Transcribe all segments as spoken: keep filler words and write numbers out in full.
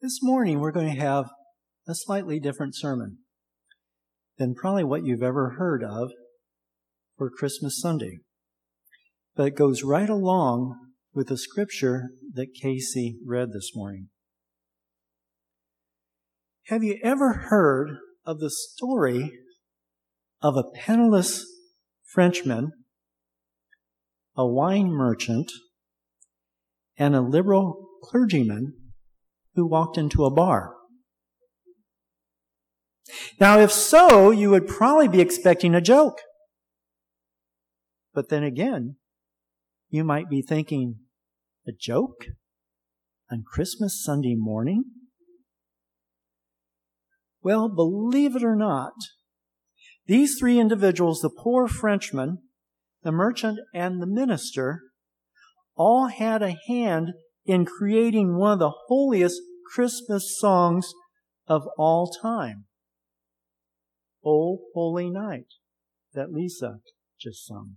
This morning we're going to have a slightly different sermon than probably what you've ever heard of for Christmas Sunday. But it goes right along with the scripture that Casey read this morning. Have you ever heard of the story of a penniless Frenchman, a wine merchant, and a liberal clergyman who walked into a bar? Now, if so, you would probably be expecting a joke. But then again, you might be thinking, a joke on Christmas Sunday morning? Well, believe it or not, these three individuals, the poor Frenchman, the merchant, and the minister, all had a hand in creating one of the holiest Christmas songs of all time. O Holy Night, that Lisa just sung.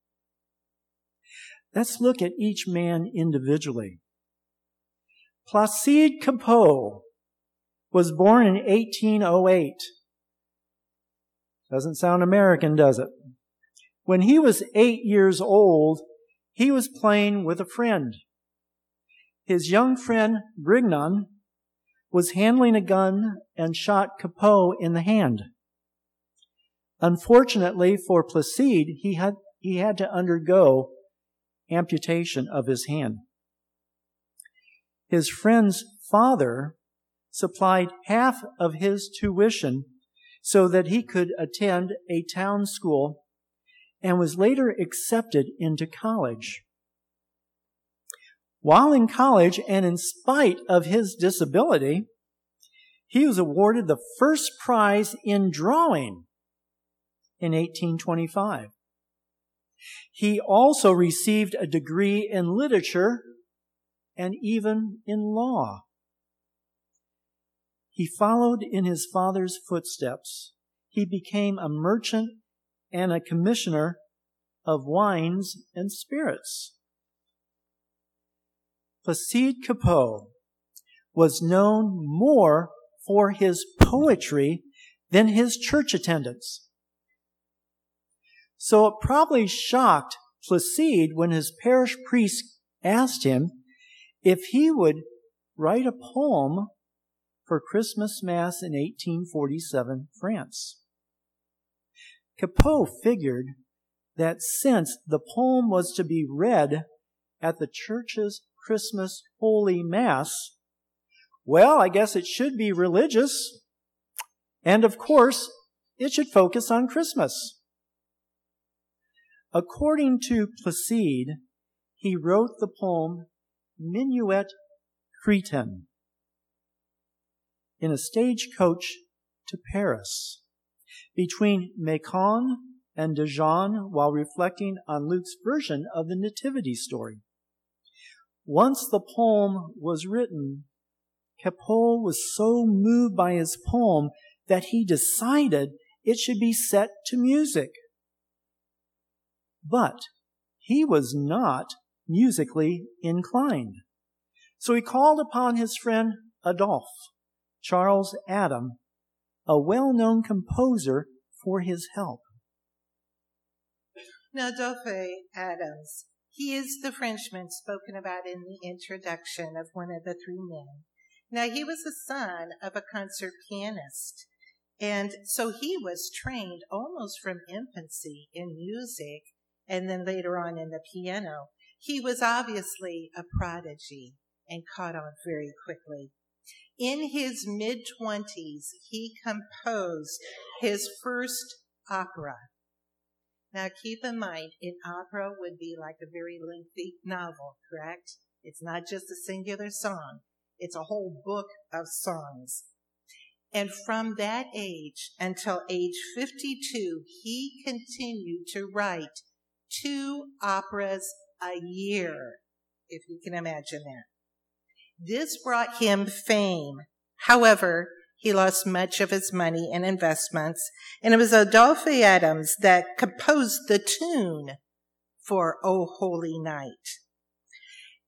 Let's look at each man individually. Placide Cappeau was born in eighteen oh eight. Doesn't sound American, does it? When he was eight years old, he was playing with a friend. His young friend, Brignon, was handling a gun and shot Cappeau in the hand. Unfortunately for Placide, he had, he had to undergo amputation of his hand. His friend's father supplied half of his tuition so that he could attend a town school and was later accepted into college. While in college, and in spite of his disability, he was awarded the first prize in drawing in eighteen twenty-five. He also received a degree in literature and even in law. He followed in his father's footsteps. He became a merchant and a commissioner of wines and spirits. Placide Cappeau was known more for his poetry than his church attendance. So it probably shocked Placide when his parish priest asked him if he would write a poem for Christmas Mass in eighteen forty-seven France. Cappeau figured that since the poem was to be read at the church's Christmas Holy Mass, well, I guess it should be religious. And of course, it should focus on Christmas. According to Placide, he wrote the poem Minuet Crétin in a stagecoach to Paris, between Macon and Dijon, while reflecting on Luke's version of the Nativity story. Once the poem was written, Cappeau was so moved by his poem that he decided it should be set to music. But he was not musically inclined. So he called upon his friend Adolphe, Charles Adam, a well-known composer, for his help. Now, Adolphe Adams, he is the Frenchman spoken about in the introduction of one of the three men. Now, he was the son of a concert pianist, and so he was trained almost from infancy in music, and then later on in the piano. He was obviously a prodigy and caught on very quickly. In his mid-twenties, he composed his first opera. Now, keep in mind, an opera would be like a very lengthy novel, correct? It's not just a singular song. It's a whole book of songs. And from that age until age fifty-two, he continued to write two operas a year, if you can imagine that. This brought him fame. However, he lost much of his money in investments, and it was Adolphe Adams that composed the tune for O Holy Night.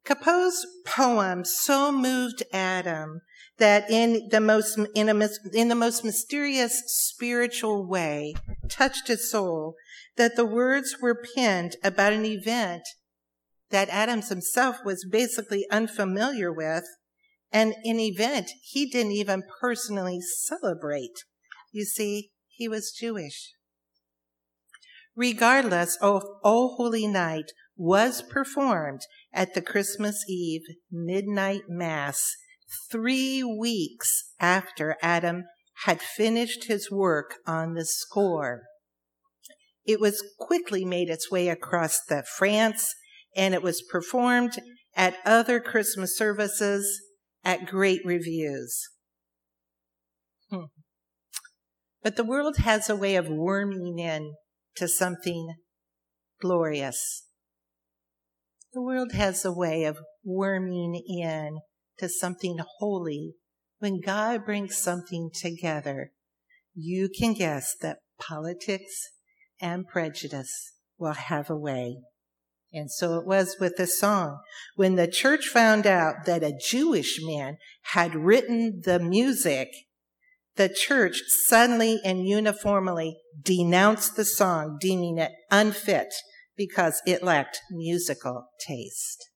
Capo's poem so moved Adam that in the most in, a, in the most mysterious spiritual way touched his soul, that the words were penned about an event that Adams himself was basically unfamiliar with, and an event he didn't even personally celebrate. You see, he was Jewish. Regardless, O, o Holy Night was performed at the Christmas Eve midnight mass three weeks after Adam had finished his work on the score. It was quickly made its way across the France, and it was performed at other Christmas services at great reviews. Hmm. But the world has a way of worming in to something glorious. The world has a way of worming in to something holy. When God brings something together, you can guess that politics and prejudice will have a way. And so it was with the song. When the church found out that a Jewish man had written the music, the church suddenly and uniformly denounced the song, deeming it unfit because it lacked musical taste.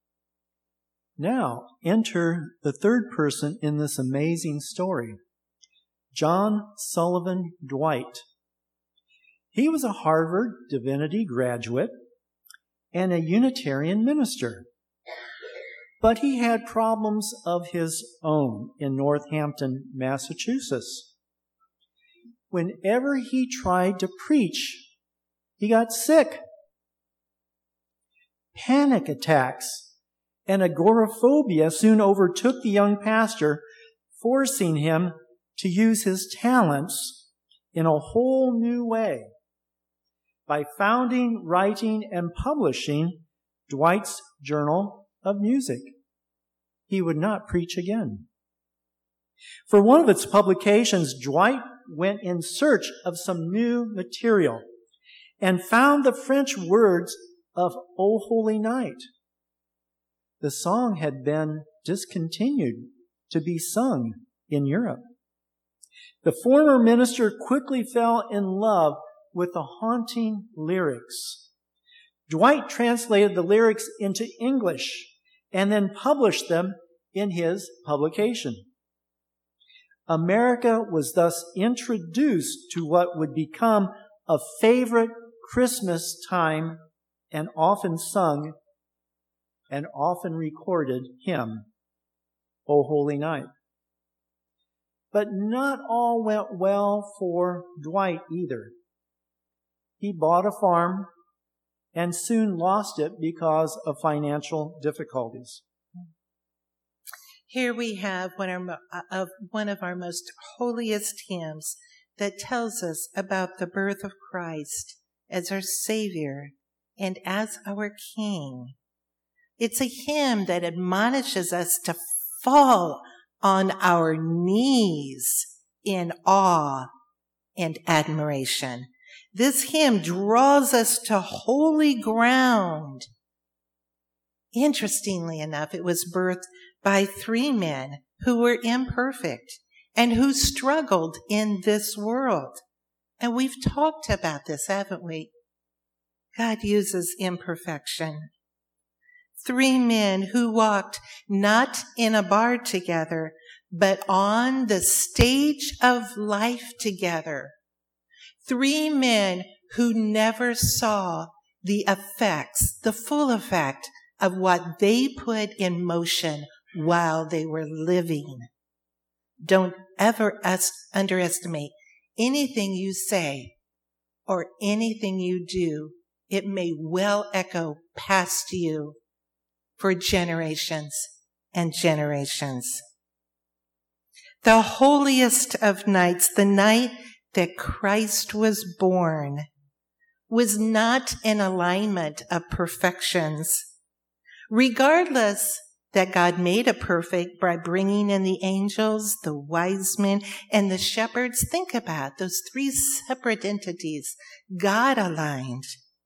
Now, enter the third person in this amazing story, John Sullivan Dwight. He was a Harvard Divinity graduate and a Unitarian minister, but he had problems of his own in Northampton, Massachusetts. Whenever he tried to preach, he got sick. Panic attacks and agoraphobia soon overtook the young pastor, forcing him to use his talents in a whole new way by founding, writing, and publishing Dwight's Journal of Music. He would not preach again. For one of its publications, Dwight went in search of some new material and found the French words of O Holy Night. The song had been discontinued to be sung in Europe. The former minister quickly fell in love with the haunting lyrics. Dwight translated the lyrics into English and then published them in his publication. America was thus introduced to what would become a favorite Christmas time and often sung and often recorded hymn, O Holy Night. But not all went well for Dwight either. He bought a farm and soon lost it because of financial difficulties. Here we have one of, of one of our most holiest hymns that tells us about the birth of Christ as our Savior and as our King. It's a hymn that admonishes us to fall on our knees in awe and admiration. This hymn draws us to holy ground. Interestingly enough, it was birthed by three men who were imperfect and who struggled in this world. And we've talked about this, haven't we? God uses imperfection. Three men who walked not in a bar together, but on the stage of life together. Three men who never saw the effects, the full effect of what they put in motion while they were living. Don't ever us underestimate anything you say or anything you do. It may well echo past you for generations and generations. The holiest of nights, the night that Christ was born, was not an alignment of perfections. Regardless that God made it perfect by bringing in the angels, the wise men, and the shepherds, think about those three separate entities God aligned.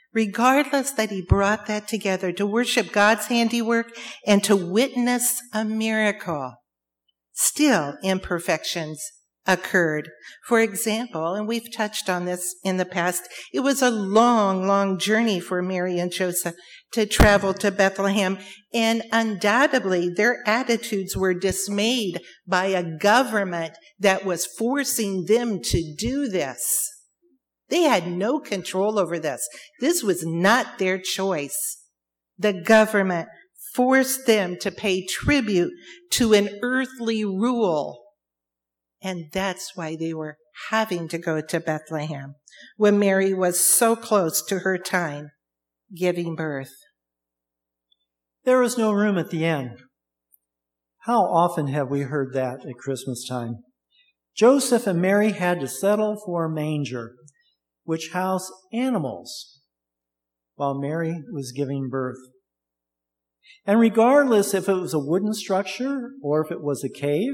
regardless that he brought that together to worship God's handiwork and to witness a miracle, still imperfections occurred. For example, and we've touched on this in the past, it was a long, long journey for Mary and Joseph to travel to Bethlehem, and undoubtedly their attitudes were dismayed by a government that was forcing them to do this. They had no control over this. This was not their choice. The government forced them to pay tribute to an earthly rule. And that's why they were having to go to Bethlehem when Mary was so close to her time giving birth. There was no room at the inn. How often have we heard that at Christmas time? Joseph and Mary had to settle for a manger, which housed animals, while Mary was giving birth. And regardless if it was a wooden structure or if it was a cave,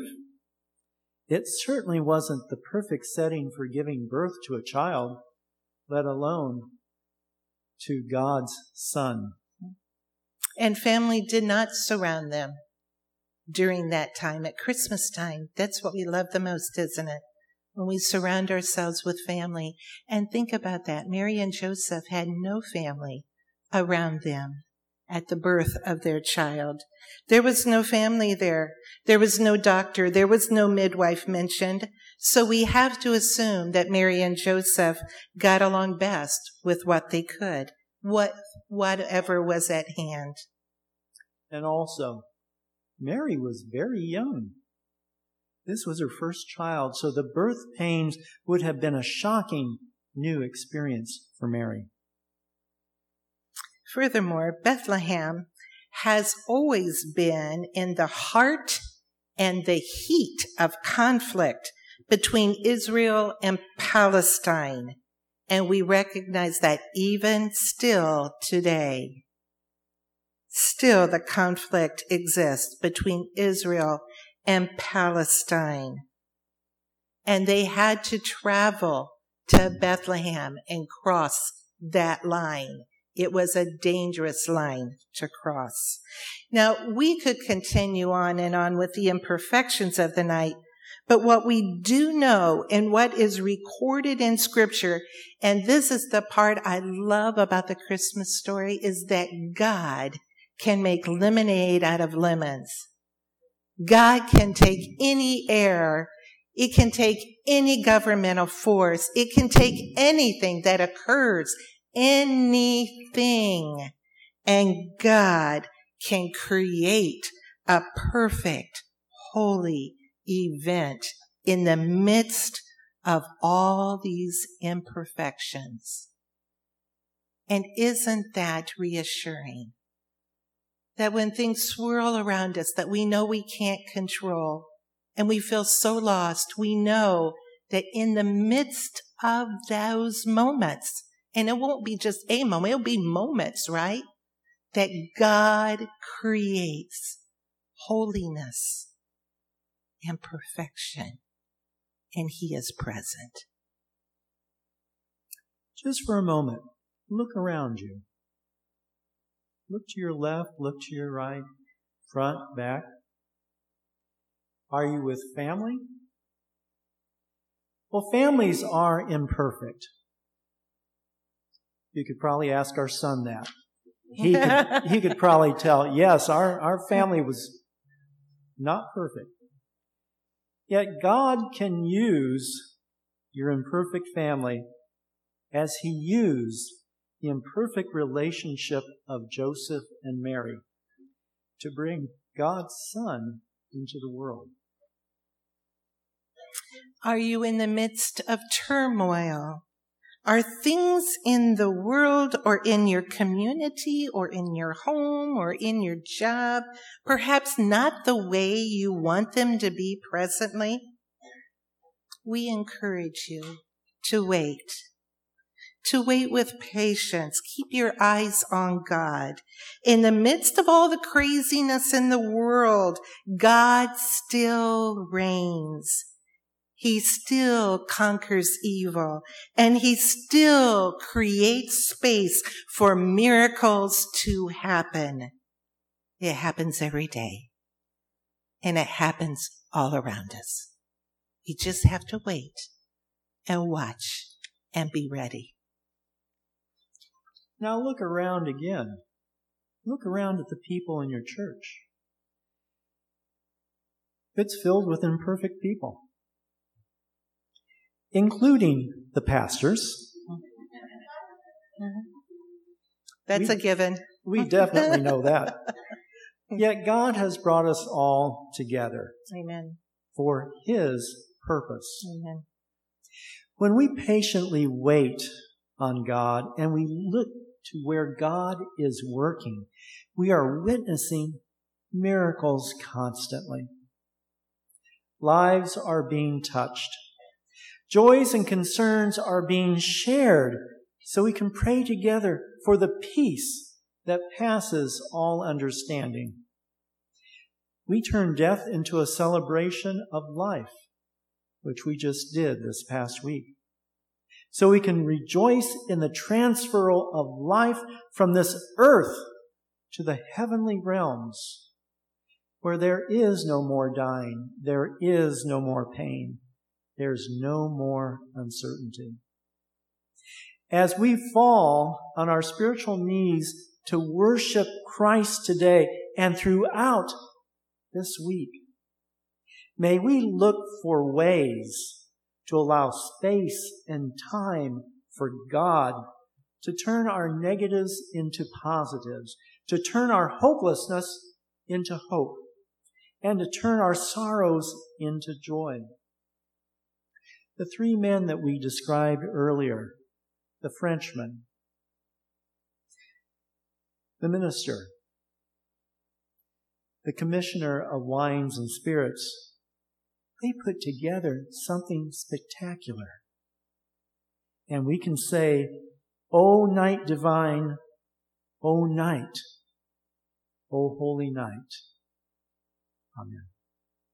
it certainly wasn't the perfect setting for giving birth to a child, let alone to God's Son. And family did not surround them during that time. At Christmas time, that's what we love the most, isn't it? When we surround ourselves with family. And think about that. Mary and Joseph had no family around them at the birth of their child. There was no family there. There was no doctor. There was no midwife mentioned. So we have to assume that Mary and Joseph got along best with what they could, what whatever was at hand. And also, Mary was very young. This was her first child, so the birth pains would have been a shocking new experience for Mary. Furthermore, Bethlehem has always been in the heart and the heat of conflict between Israel and Palestine. And we recognize that even still today. Still the conflict exists between Israel and Palestine. And they had to travel to Bethlehem and cross that line. It was a dangerous line to cross. Now, we could continue on and on with the imperfections of the night, but what we do know and what is recorded in Scripture, and this is the part I love about the Christmas story, is that God can make lemonade out of lemons. God can take any error. It can take any governmental force. It can take anything that occurs, anything. And God can create a perfect, holy event in the midst of all these imperfections. And isn't that reassuring? That when things swirl around us that we know we can't control and we feel so lost, we know that in the midst of those moments, and it won't be just a moment, it'll be moments, right? That God creates holiness and perfection, and He is present. Just for a moment, look around you. Look to your left, look to your right, front, back. Are you with family? Well, families are imperfect. You could probably ask our son that. He could, he could probably tell, yes, our, our family was not perfect. Yet God can use your imperfect family as He used the imperfect relationship of Joseph and Mary to bring God's Son into the world. Are you in the midst of turmoil? Are things in the world or in your community or in your home or in your job perhaps not the way you want them to be presently? We encourage you to wait. To wait with patience. Keep your eyes on God. In the midst of all the craziness in the world, God still reigns. He still conquers evil, and he still creates space for miracles to happen. It happens every day, and it happens all around us. You just have to wait and watch and be ready. Now look around again. Look around at the people in your church. It's filled with imperfect people, including the pastors. That's we, a given. We definitely know that. Yet God has brought us all together. Amen. For His purpose. Amen. When we patiently wait on God and we look to where God is working, we are witnessing miracles constantly. Lives are being touched. Joys and concerns are being shared so we can pray together for the peace that passes all understanding. We turn death into a celebration of life, which we just did this past week. So we can rejoice in the transferal of life from this earth to the heavenly realms, where there is no more dying, there is no more pain, there's no more uncertainty. As we fall on our spiritual knees to worship Christ today and throughout this week, may we look for ways to allow space and time for God to turn our negatives into positives, to turn our hopelessness into hope, and to turn our sorrows into joy. The three men that we described earlier, the Frenchman, the minister, the commissioner of wines and spirits, they put together something spectacular. And we can say, O night divine, O night, O holy night. Amen.